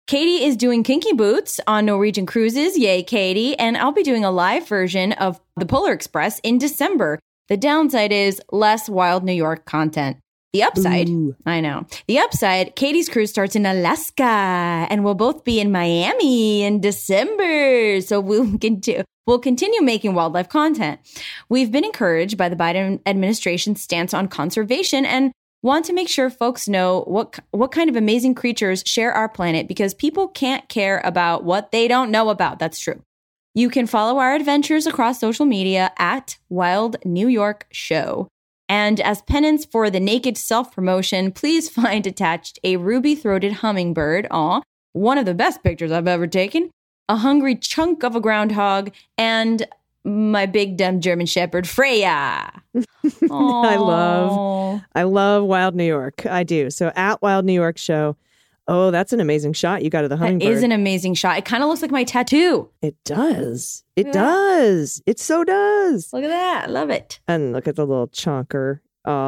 Katie is doing Kinky Boots on Norwegian Cruises. Yay, Katie. And I'll be doing a live version of the Polar Express in December. The downside is less Wild New York content. The upside, I know. The upside, Katie's cruise starts in Alaska and we'll both be in Miami in December. So we'll continue making wildlife content. We've been encouraged by the Biden administration's stance on conservation and want to make sure folks know what kind of amazing creatures share our planet because people can't care about what they don't know about. That's true. You can follow our adventures across social media at Wild New York Show. And as penance for the naked self-promotion, please find attached a ruby-throated hummingbird, one of the best pictures I've ever taken, a hungry chunk of a groundhog, and my big dumb German Shepherd, Freya. I love Wild New York. I do. So at Wild New York Show. Oh, that's an amazing shot you got of the hummingbird. It is an amazing shot. It kind of looks like my tattoo. It does. It does. It so does. Look at that. I love it. And look at the little chonker.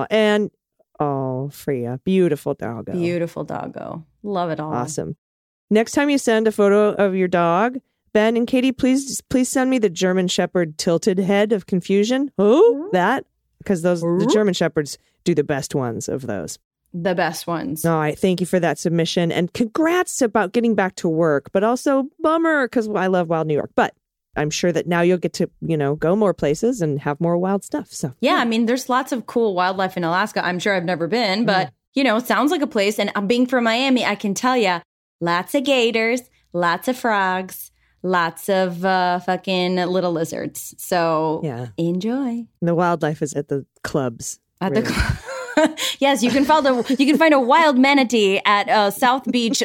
Freya. Beautiful doggo. Beautiful doggo. Love it all. Awesome. Next time you send a photo of your dog, Ben and Katie, please send me the German Shepherd tilted head of confusion. Oh, that. Because the German Shepherds do the best ones of those. The best ones. All right. Thank you for that submission. And congrats about getting back to work, but also bummer because I love Wild New York. But I'm sure that now you'll get to, go more places and have more wild stuff. So yeah, I mean, there's lots of cool wildlife in Alaska. I'm sure I've never been, but, it sounds like a place. And being from Miami, I can tell you lots of gators, lots of frogs, lots of fucking little lizards. So enjoy. The wildlife is at the clubs. At the clubs. Yes, you can find a wild manatee at South Beach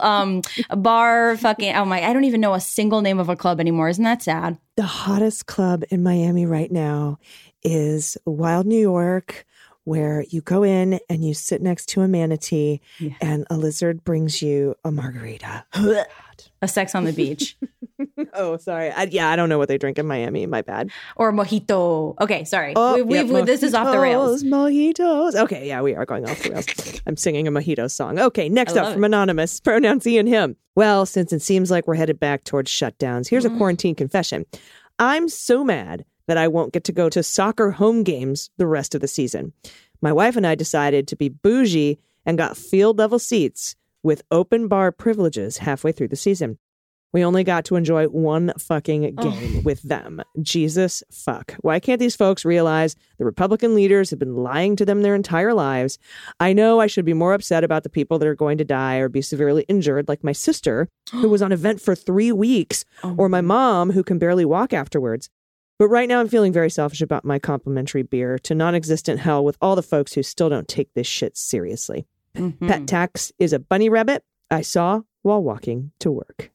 bar. Fucking I don't even know a single name of a club anymore. Isn't that sad? The hottest club in Miami right now is Wild New York, where you go in and you sit next to a manatee, and a lizard brings you a margarita. A sex on the beach. Oh, sorry. I don't know what they drink in Miami. My bad. Or mojito. Okay, sorry. This is off the rails. Mojitos. Okay, yeah, we are going off the rails. I'm singing a mojito song. Okay, next up from Anonymous, pronouns he and him. Well, since it seems like we're headed back towards shutdowns, here's a quarantine confession. I'm so mad that I won't get to go to soccer home games the rest of the season. My wife and I decided to be bougie and got field level seats with open bar privileges halfway through the season. We only got to enjoy one fucking game with them. Jesus fuck. Why can't these folks realize the Republican leaders have been lying to them their entire lives? I know I should be more upset about the people that are going to die or be severely injured, like my sister, who was on a vent for 3 weeks, or my mom, who can barely walk afterwards. But right now I'm feeling very selfish about my complimentary beer to non-existent hell with all the folks who still don't take this shit seriously. Pet Tax is a bunny rabbit I saw while walking to work.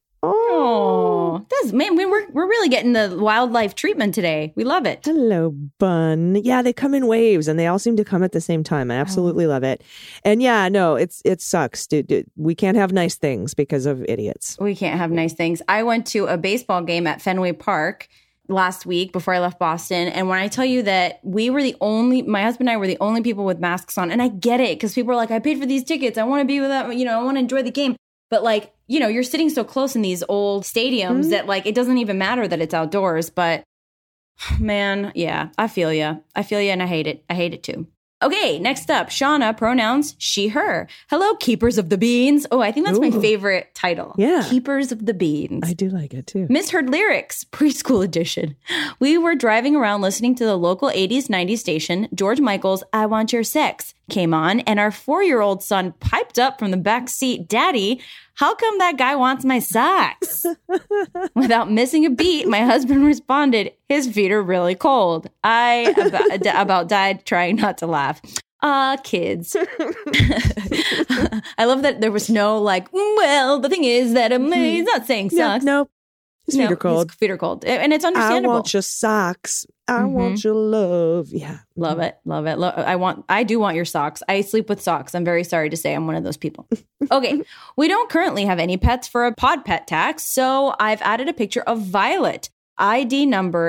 Oh, we're really getting the wildlife treatment today. We love it. Hello, Bun. Yeah, they come in waves and they all seem to come at the same time. I absolutely love it. And yeah, no, it sucks. We can't have nice things because of idiots. We can't have nice things. I went to a baseball game at Fenway Park last week before I left Boston. And when I tell you that my husband and I were the only people with masks on, and I get it because people are like, I paid for these tickets. I want to be with them. I want to enjoy the game. But you're sitting so close in these old stadiums that it doesn't even matter that it's outdoors. But man, yeah, I feel you. And I hate it. I hate it too. Okay, next up, Shauna, pronouns she, her. Hello, Keepers of the Beans. Oh, I think that's my favorite title. Yeah. Keepers of the Beans. I do like it too. Misheard lyrics, preschool edition. We were driving around listening to the local 80s, 90s station. George Michael's I Want Your Sex came on, and our 4-year-old son piped up from the back seat, Daddy, how come that guy wants my socks? Without missing a beat, my husband responded, his feet are really cold. I about died trying not to laugh. Kids. I love that there was no the thing is that he's not saying socks. Nope. His feet are cold. His feet are cold. And it's understandable. I want your socks. I want your love. Yeah. Love it. Love it. I do want your socks. I sleep with socks. I'm very sorry to say I'm one of those people. Okay. We don't currently have any pets for a pod pet tax, so I've added a picture of Violet, ID number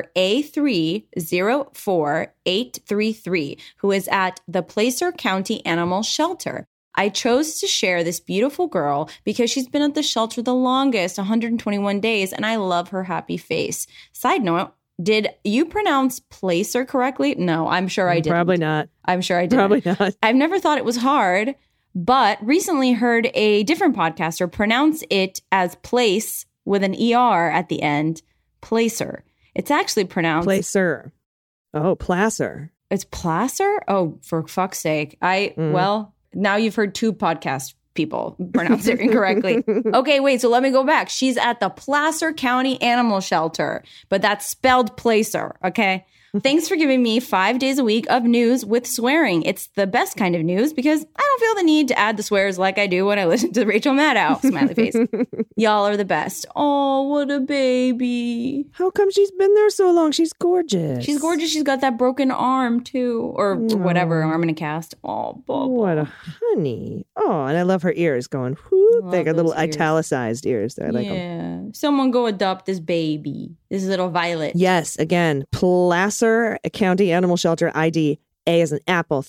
A304833, who is at the Placer County Animal Shelter. I chose to share this beautiful girl because she's been at the shelter the longest, 121 days, and I love her happy face. Side note, did you pronounce placer correctly? No, I'm sure I didn't. Probably not. I'm sure I didn't. Probably not. I've never thought it was hard, but recently heard a different podcaster pronounce it as place with an ER at the end, placer. It's actually pronounced... Placer. Oh, placer. It's placer? Oh, for fuck's sake. Well, now you've heard 2 podcast people pronounce it incorrectly. Okay, wait, so let me go back. She's at the Placer County Animal Shelter, but that's spelled placer, okay? Thanks for giving me 5 days a week of news with swearing. It's the best kind of news because I don't feel the need to add the swears like I do when I listen to Rachel Maddow. Smiley face. Y'all are the best. Oh, what a baby. How come she's been there so long? She's gorgeous. She's gorgeous. She's got that broken arm too, or whatever, arm in a cast. Oh, Bubba. What a honey. Oh, and I love her ears going whoop. They got little italicized ears there. I like them. Someone go adopt this baby. This little Violet. Yes, again, Placer County Animal Shelter ID A as an apple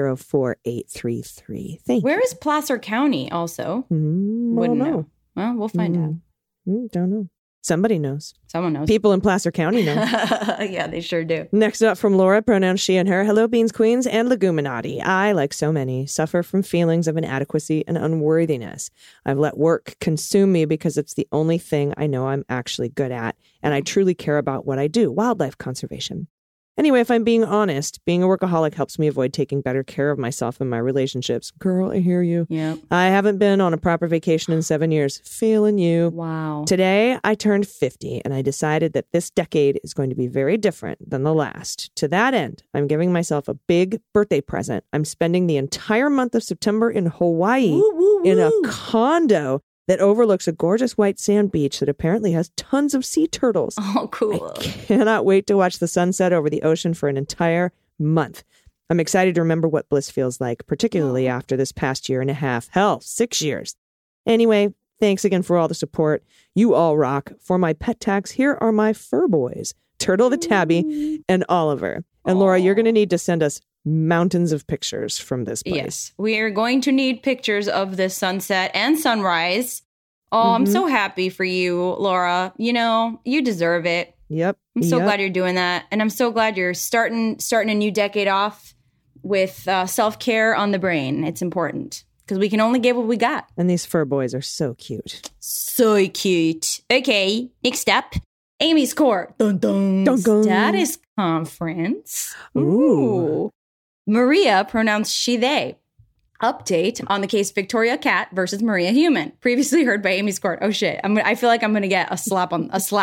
304833. Thank you. Where is Placer County also? Wouldn't know. Well, we'll find out. Don't know. Somebody knows. Someone knows. People in Placer County know. Yeah, they sure do. Next up from Laura, pronouns she and her. Hello, Beans Queens and Leguminati. I, like so many, suffer from feelings of inadequacy and unworthiness. I've let work consume me because it's the only thing I know I'm actually good at, and I truly care about what I do, wildlife conservation. Anyway, if I'm being honest, being a workaholic helps me avoid taking better care of myself and my relationships. Girl, I hear you. Yep. I haven't been on a proper vacation in 7 years. Feeling you. Wow. Today, I turned 50, and I decided that this decade is going to be very different than the last. To that end, I'm giving myself a big birthday present. I'm spending the entire month of September in Hawaii in a condo that overlooks a gorgeous white sand beach that apparently has tons of sea turtles. Oh, cool. I cannot wait to watch the sunset over the ocean for an entire month. I'm excited to remember what bliss feels like, particularly after this past year and a half. Hell, 6 years. Anyway, thanks again for all the support. You all rock. For my pet tags, here are my fur boys, Turtle the Tabby and Oliver. And Laura, you're going to need to send us mountains of pictures from this place. Yes, we are going to need pictures of the sunset and sunrise. Oh, I'm so happy for you, Laura. You know, you deserve it. Yep. I'm so glad you're doing that. And I'm so glad you're starting a new decade off with self-care on the brain. It's important because we can only give what we got. And these fur boys are so cute. So cute. Okay, next up. Amy's Court. Dun, dun. Dun, dun. Status conference. Ooh. Maria, pronounced she, they. Update on the case Victoria Cat versus Maria Human. Previously heard by Amy's Court. Oh shit. I feel like I'm going to get a slap.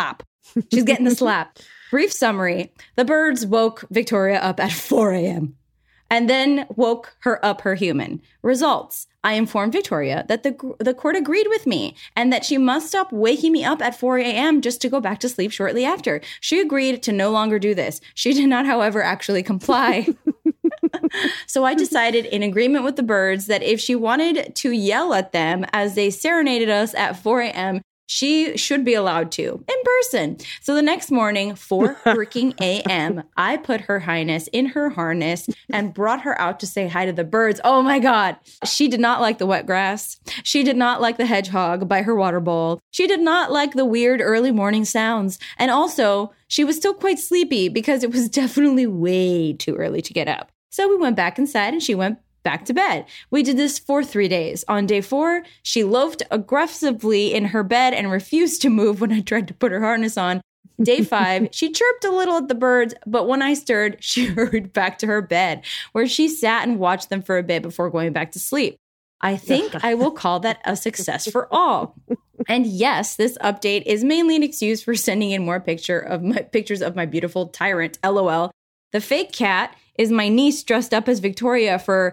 She's getting the slap. Brief summary. The birds woke Victoria up at 4 a.m. and then woke her up her human. Results. I informed Victoria that the court agreed with me and that she must stop waking me up at 4 a.m. just to go back to sleep shortly after. She agreed to no longer do this. She did not, however, actually comply. So I decided, in agreement with the birds, that if she wanted to yell at them as they serenaded us at 4 a.m., she should be allowed to, in person. So the next morning, 4 freaking a.m., I put Her Highness in her harness and brought her out to say hi to the birds. Oh my God. She did not like the wet grass. She did not like the hedgehog by her water bowl. She did not like the weird early morning sounds. And also, she was still quite sleepy because it was definitely way too early to get up. So we went back inside and she went back to bed. We did this for 3 days. On day 4, she loafed aggressively in her bed and refused to move when I tried to put her harness on. Day 5, she chirped a little at the birds, but when I stirred, she hurried back to her bed, where she sat and watched them for a bit before going back to sleep. I think I will call that a success for all. And yes, this update is mainly an excuse for sending in more pictures of my beautiful tyrant, LOL. The fake cat is my niece dressed up as Victoria for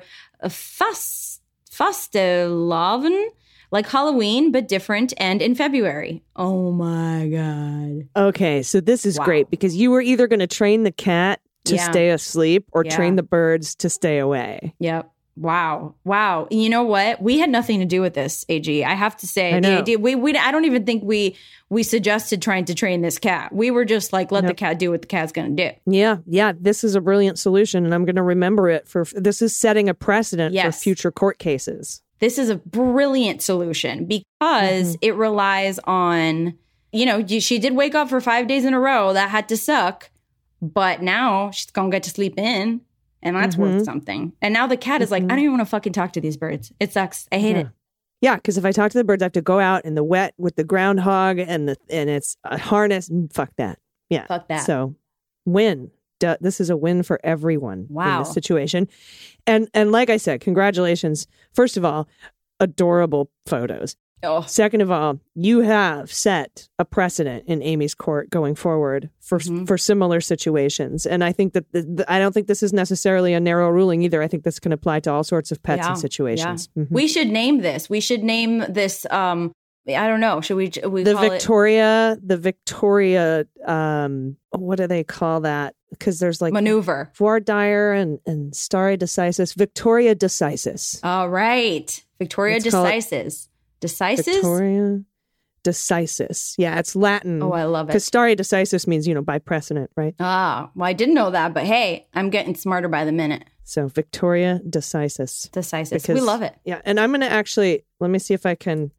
Fastelavn, like Halloween, but different, and in February. Oh my God. Okay, so this is great because you were either going to train the cat to stay asleep or train the birds to stay away. Yep. Wow. You know what? We had nothing to do with this, AG. I have to say, the idea, I don't even think we suggested trying to train this cat. We were just like, let the cat do what the cat's going to do. Yeah. This is a brilliant solution, and I'm going to remember it this is setting a precedent for future court cases. this is a brilliant solution because it relies on, she did wake up for 5 days in a row. That had to suck. But now she's going to get to sleep in. And that's worth something. And now the cat is like, I don't even want to fucking talk to these birds. It sucks. I hate it. Yeah, because if I talk to the birds, I have to go out in the wet with the groundhog and it's a harness. Fuck that. Yeah. Fuck that. So win. This is a win for everyone in this situation. And like I said, congratulations. First of all, adorable photos. Oh. Second of all, you have set a precedent in Amy's court going forward for similar situations. And I think that I don't think this is necessarily a narrow ruling either. I think this can apply to all sorts of pets and situations. Yeah. We should name this. We should name this. I don't know. Should we call the Victoria. What do they call that? Because there's like maneuver. Voir dire and stare decisis. Victoria decisis. All right. Victoria decisis. Decisis? Victoria decisis. Yeah, it's Latin. Oh, I love it. Because stare decisis means, by precedent, right? Ah, well, I didn't know that, but hey, I'm getting smarter by the minute. So Victoria decisis. Decisis. Because, we love it. Yeah, and I'm going to actually, let me see if I can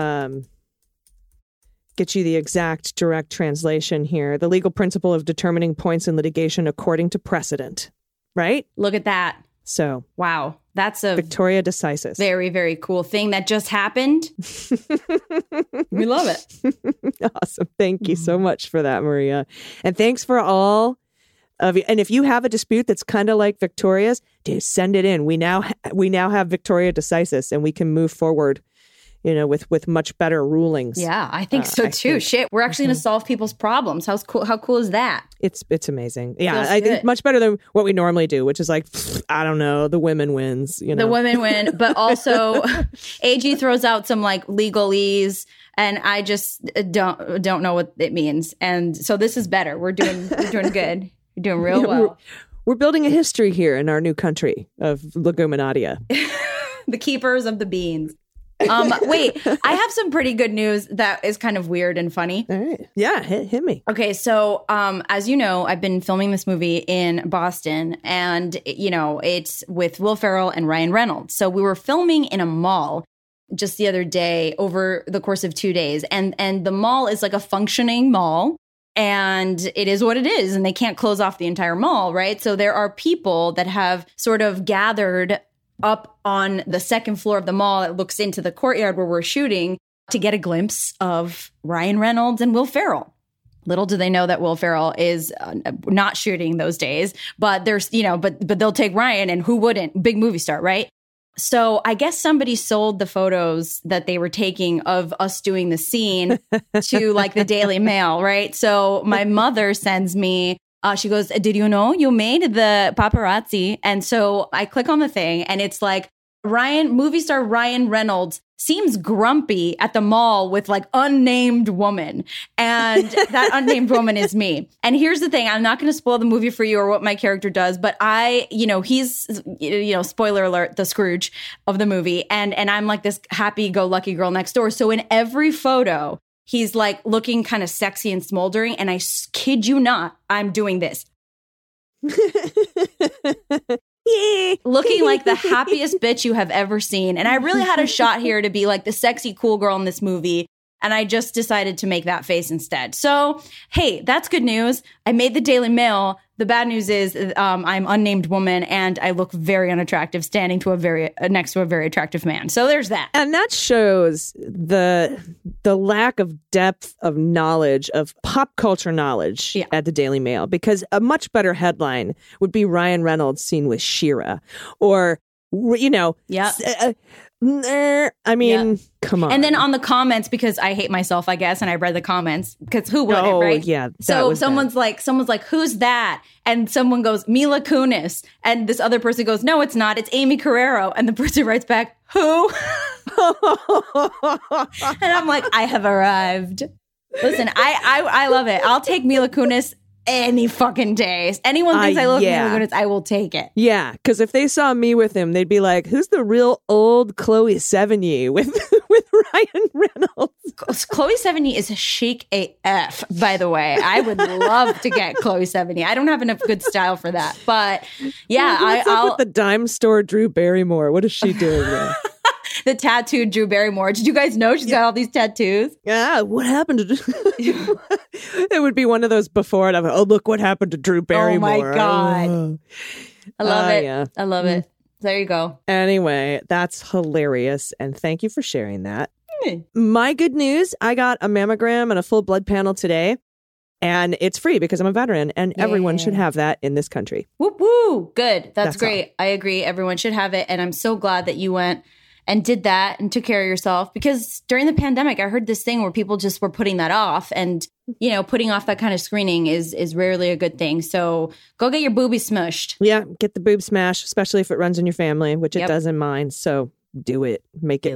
get you the exact direct translation here. The legal principle of determining points in litigation according to precedent, right? Look at that. So. Wow. That's a Victoria decisis. Very, very cool thing that just happened. We love it. Awesome. Thank you so much for that, Maria. And thanks for all of you. And if you have a dispute that's kind of like Victoria's, dude, send it in. We now have Victoria decisis and we can move forward, with much better rulings. Yeah, I think so too. Shit, we're actually going to solve people's problems. How cool is that? It's amazing. Yeah, I think much better than what we normally do, which is like, I don't know, the women wins. The women win, but also AG throws out some like legalese, and I just don't know what it means. And so this is better. We're doing good. We're doing real well. We're building a history here in our new country of Leguminatia. The keepers of the beans. Wait, I have some pretty good news that is kind of weird and funny. All right. Yeah, hit me. Okay, so as you know, I've been filming this movie in Boston, and it's with Will Ferrell and Ryan Reynolds. So we were filming in a mall just the other day over the course of 2 days, and the mall is like a functioning mall. And it is what it is, and they can't close off the entire mall, right? So there are people that have sort of gathered up on the second floor of the mall that looks into the courtyard where we're shooting to get a glimpse of Ryan Reynolds and Will Ferrell. Little do they know that Will Ferrell is not shooting those days, but there's, but they'll take Ryan, and who wouldn't? Big movie star, right? So I guess somebody sold the photos that they were taking of us doing the scene to like the Daily Mail, right? So my mother sends me, she goes, did you know you made the paparazzi? And so I click on the thing, and it's like movie star Ryan Reynolds seems grumpy at the mall with like unnamed woman. And that unnamed woman is me. And here's the thing. I'm not going to spoil the movie for you or what my character does, but he's, spoiler alert, the Scrooge of the movie. And I'm like this happy-go-lucky girl next door. So in every photo, he's like looking kind of sexy and smoldering. And I kid you not, I'm doing this. Looking like the happiest bitch you have ever seen. And I really had a shot here to be like the sexy, cool girl in this movie. And I just decided to make that face instead. So, hey, that's good news. I made the Daily Mail. The bad news is I'm unnamed woman, and I look very unattractive standing to next to a very attractive man. So there's that. And that shows the lack of depth of knowledge, of pop culture knowledge at the Daily Mail, because a much better headline would be Ryan Reynolds seen with Shira, or, come on. And then on the comments, because I hate myself, I guess, and I read the comments, because who wouldn't, right? Yeah. So someone's like, who's that? And someone goes, Mila Kunis. And this other person goes, no, it's not. It's Amy Carrero. And the person writes back, who? And I'm like, I have arrived. Listen, I love it. I'll take Mila Kunis any fucking day. Anyone thinks I look Mila Kunis, I will take it. Yeah, because if they saw me with him, they'd be like, who's the real old Chloe Sevigny with Ryan Reynolds? Chloe Sevigny is chic AF, by the way. I would love to get Chloe Sevigny. I don't have enough good style for that. But yeah, What's up with the dime store Drew Barrymore? What is she doing there? the tattooed Drew Barrymore. Did you guys know she's got all these tattoos? Yeah, what happened to It would be one of those before and I'm like, oh, look what happened to Drew Barrymore. Oh my God. I love it. Yeah. I love it. There you go. Anyway, that's hilarious. And thank you for sharing that. My good news, I got a mammogram and a full blood panel today. And it's free because I'm a veteran and everyone should have that in this country. Whoop, woo. Good. That's great. all. I agree. Everyone should have it. And I'm so glad that you went and did that and took care of yourself, because during the pandemic, I heard this thing where people just were putting that off, and, you know, putting off that kind of screening is rarely a good thing. So go get your boobies smushed. Yeah, get the boob smash, especially if it runs in your family, which it does in mine. So do it.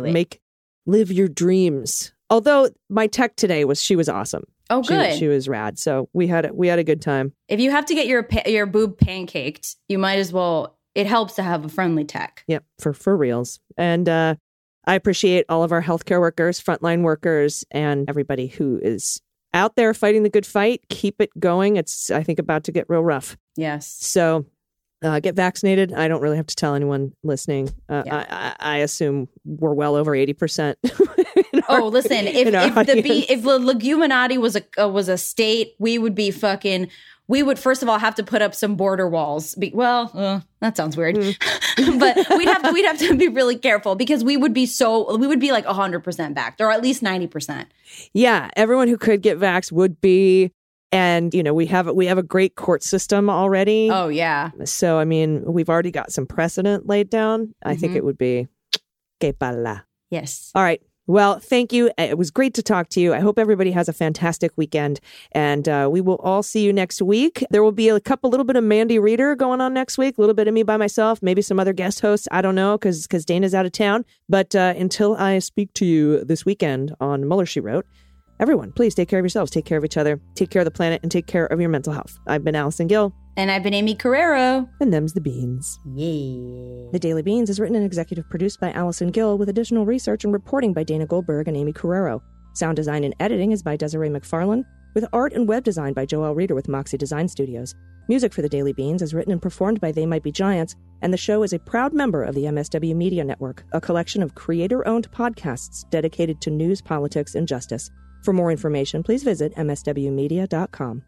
Live your dreams. Although my tech today she was awesome. Oh, good. She was rad. So we had a good time. If you have to get your boob pancaked, you might as well. It helps to have a friendly tech. Yep, for reals. And I appreciate all of our healthcare workers, frontline workers, and everybody who is out there fighting the good fight. Keep it going. It's, I think, about to get real rough. Yes. So get vaccinated. I don't really have to tell anyone listening. I assume we're well over 80%. Listen, if the Leguminati was a state, we would be fucking. We would first of all have to put up some border walls. That sounds weird, but we'd have to be really careful, because we would be like 100% backed, or at least 90%. Yeah, everyone who could get vaxxed would be. And, you know, we have a great court system already. Oh, yeah. So, I mean, we've already got some precedent laid down. I think it would be que pala. Yes. All right. Well, thank you. It was great to talk to you. I hope everybody has a fantastic weekend. And we will all see you next week. There will be a little bit of Mandy Reader going on next week. A little bit of me by myself. Maybe some other guest hosts. I don't know, because Dana's out of town. But until I speak to you this weekend on Mueller, She Wrote, everyone, please take care of yourselves, take care of each other, take care of the planet, and take care of your mental health. I've been Allison Gill. And I've been Amy Carrero. And them's the beans. Yeah. The Daily Beans is written and executive produced by Allison Gill, with additional research and reporting by Dana Goldberg and Amy Carrero. Sound design and editing is by Desiree McFarlane, with art and web design by Joelle Reeder with Moxie Design Studios. Music for The Daily Beans is written and performed by They Might Be Giants, and the show is a proud member of the MSW Media Network, a collection of creator-owned podcasts dedicated to news, politics, and justice. For more information, please visit mswmedia.com.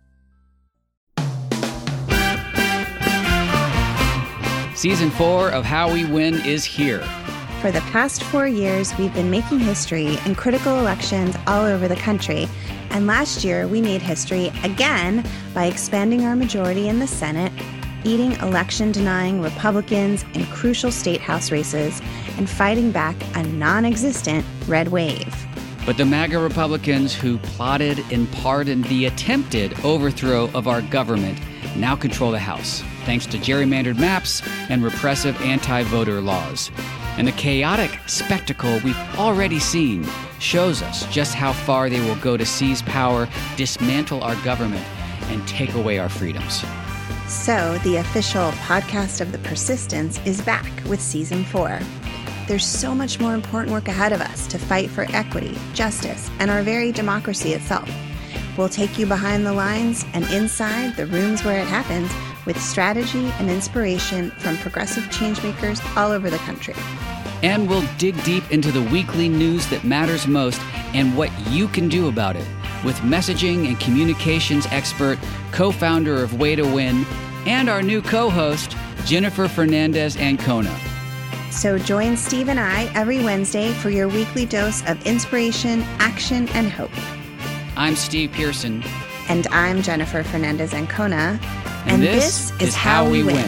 Season 4 of How We Win is here. For the past 4 years, we've been making history in critical elections all over the country. And last year, we made history again by expanding our majority in the Senate, beating election-denying Republicans in crucial state house races, and fighting back a non-existent red wave. But the MAGA Republicans who plotted and pardoned the attempted overthrow of our government now control the House, thanks to gerrymandered maps and repressive anti-voter laws. And the chaotic spectacle we've already seen shows us just how far they will go to seize power, dismantle our government, and take away our freedoms. So, the official podcast of The Persistence is back with Season 4. There's so much more important work ahead of us to fight for equity, justice, and our very democracy itself. We'll take you behind the lines and inside the rooms where it happens, with strategy and inspiration from progressive changemakers all over the country. And we'll dig deep into the weekly news that matters most and what you can do about it, with messaging and communications expert, co-founder of Way to Win, and our new co-host, Jennifer Fernandez-Ancona. So join Steve and I every Wednesday for your weekly dose of inspiration, action, and hope. I'm Steve Pearson. And I'm Jennifer Fernandez-Ancona. And this is How We Win.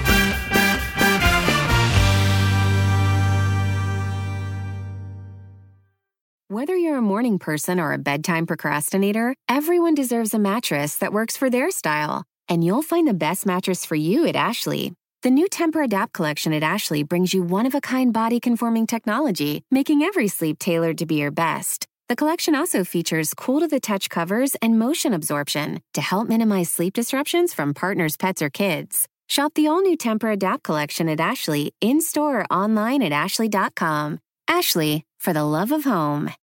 Whether you're a morning person or a bedtime procrastinator, everyone deserves a mattress that works for their style. And you'll find the best mattress for you at Ashley. The new Tempur-Adapt collection at Ashley brings you one-of-a-kind body-conforming technology, making every sleep tailored to be your best. The collection also features cool-to-the-touch covers and motion absorption to help minimize sleep disruptions from partners, pets, or kids. Shop the all-new Tempur-Adapt collection at Ashley, in-store or online at ashley.com. Ashley, for the love of home.